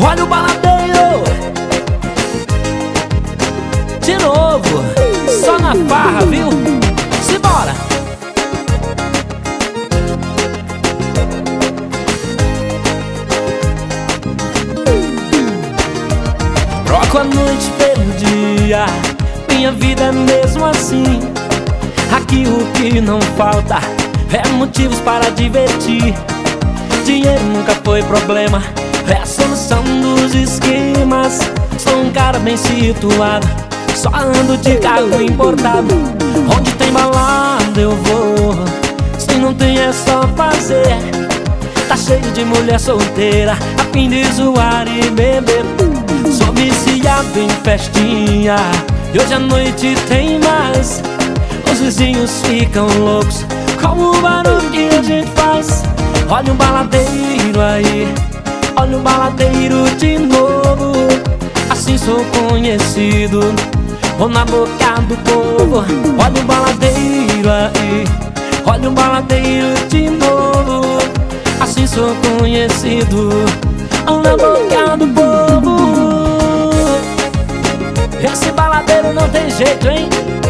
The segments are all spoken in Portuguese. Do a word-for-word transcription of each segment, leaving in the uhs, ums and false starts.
Olha o baladeiro de novo, só na farra, viu? Simbora! Troco a noite pelo dia, minha vida é mesmo assim. Aqui o que não falta é motivos para divertir. Dinheiro nunca foi problema, é a solução dos esquemas. Sou um cara bem situado, só ando de carro importado. Onde tem balada eu vou, se não tem é só fazer. Tá cheio de mulher solteira, a fim de zoar e beber. Sou viciado em festinha, e hoje à noite tem mais. Os vizinhos ficam loucos com o barulho que a gente faz. Olha o baladeiro aí, olha o baladeiro de novo. Assim sou conhecido, vou na boca do povo. Olha o baladeiro aí, olha o baladeiro de novo. Assim sou conhecido, vou na boca do povo. Esse baladeiro não tem jeito, hein?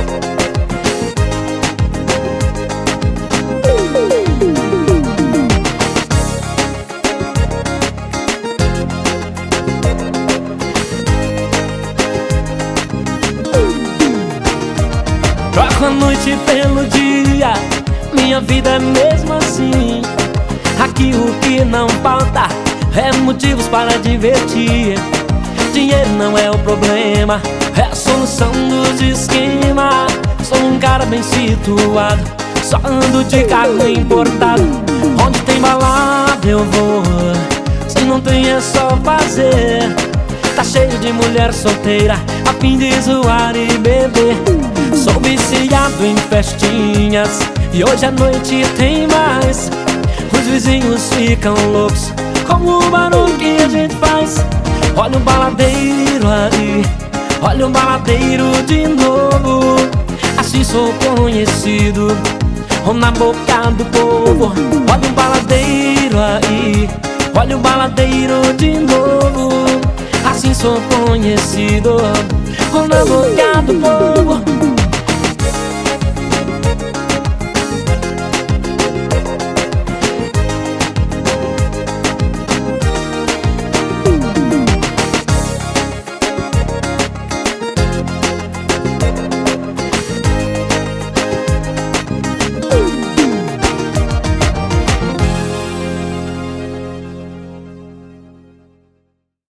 Troco a noite pelo dia, minha vida é mesmo assim. Aqui o que não falta é motivos para divertir. Dinheiro não é o problema, é a solução dos esquemas. Sou um cara bem situado, só ando de carro importado. Onde tem balada eu vou, se não tem é só fazer. Tá cheio de mulher solteira, a fim de zoar e beber. Sou viciado em festinhas, e hoje à noite tem mais. Os vizinhos ficam loucos com o barulho que a gente faz. Olha o baladeiro aí, olha o baladeiro de novo. Assim sou conhecido, vou na boca do povo. Olha o baladeiro aí, olha o baladeiro de novo. Assim sou conhecido, vou na boca do povo.